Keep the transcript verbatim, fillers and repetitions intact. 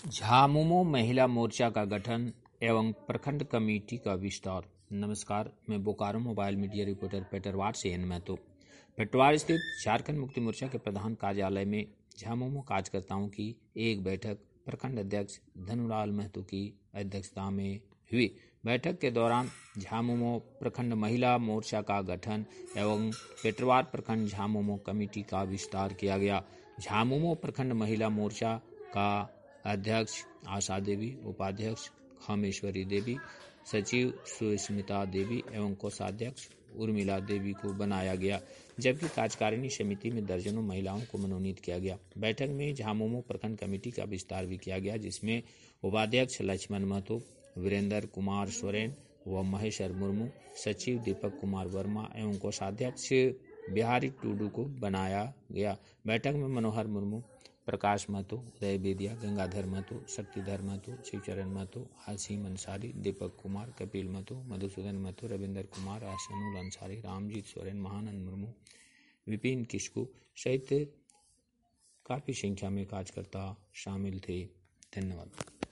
झामुमो महिला मोर्चा का गठन एवं प्रखंड कमेटी का विस्तार। नमस्कार, मैं Bokaro mobile media reporter Petarwar से एन महतो। पेटरवार स्थित झारखंड मुक्ति मोर्चा के प्रधान कार्यालय में झामुमो कार्यकर्ताओं की एक बैठक प्रखंड अध्यक्ष धनुलाल महतो की अध्यक्षता में हुई। बैठक के दौरान झामुमो प्रखंड महिला मोर्चा का गठन एवं पेटरवार प्रखंड झामुमो कमेटी का विस्तार किया गया। झामुमो प्रखंड महिला मोर्चा का अध्यक्ष आशा देवी, उपाध्यक्ष खामेश्वरी देवी, सचिव सुस्मिता देवी एवं कोषाध्यक्ष उर्मिला देवी को बनाया गया, जबकि कार्यकारिणी समिति में दर्जनों महिलाओं को मनोनीत किया गया। बैठक में झामुमो प्रखंड कमेटी का विस्तार भी किया गया, जिसमें उपाध्यक्ष लक्ष्मण महतो, वीरेंद्र कुमार सोरेन व महेश्वर मुर्मू, सचिव दीपक कुमार वर्मा एवं कोषाध्यक्ष बिहारी टूडू को बनाया गया। बैठक में मनोहर मुर्मू, प्रकाश महतो, उदय बेदिया, गंगाधर महतो, शक्तिधर महतो, शिवचरण महतो, हासिम अंसारी, दीपक कुमार, कपिल महतो, मधुसूदन महतो, रविंद्र कुमार, आसनुल अंसारी, रामजीत सोरेन, महानंद मुर्मू, विपिन किस्कू सहित काफी संख्या में कार्यकर्ता शामिल थे। धन्यवाद।